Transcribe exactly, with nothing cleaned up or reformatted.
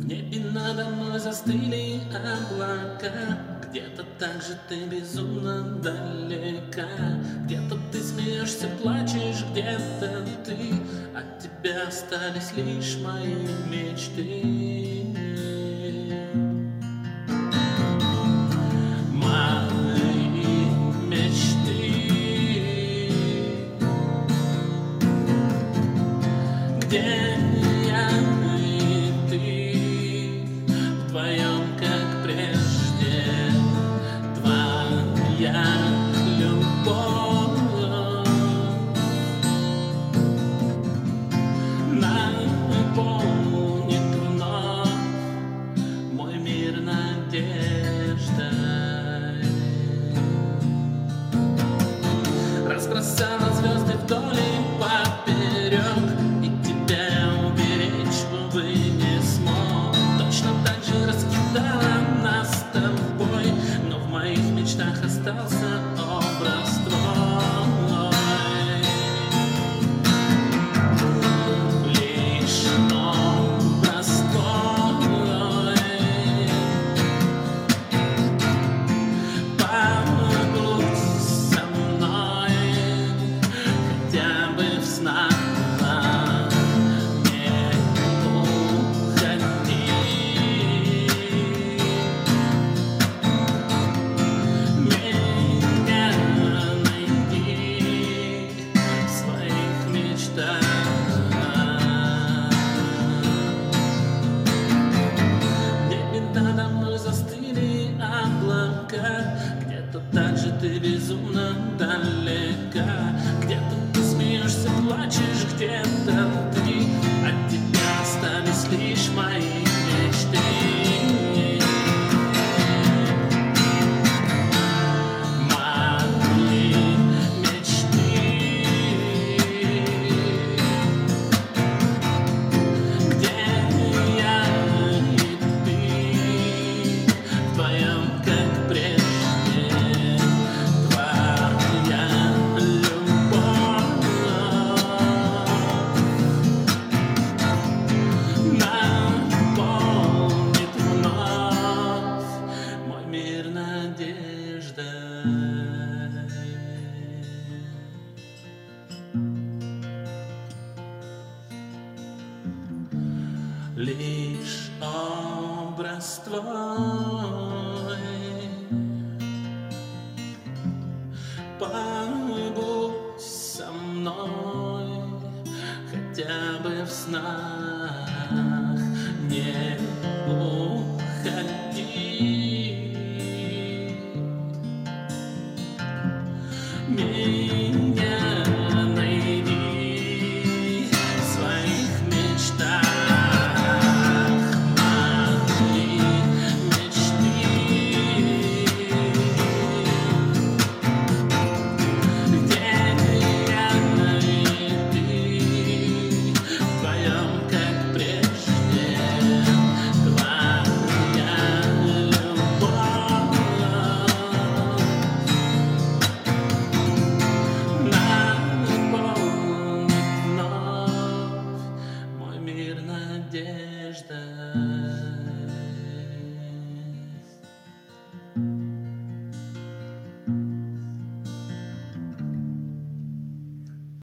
небе надо мной застыли облака. Где-то так же ты безумно далека. Где-то ты смеешься, плачешь, где-то ты. От тебя остались лишь мои мечты. Где я и ты вдвоем, как прежде, твоя любовь наполнит вновь мой мир надеждой. Разбросала звезды вдоль и поперек, остался образ твой. Лишь образ твой. Побудь со мной хотя бы в снах. Надо мной застыли облака. Где-то так же ты безумно далека. Где-то ты смеешься, плачешь, где-то ты. От тебя остались лишь мои мечты. Лишь образ твой побудь со мной хотя бы в снах. Не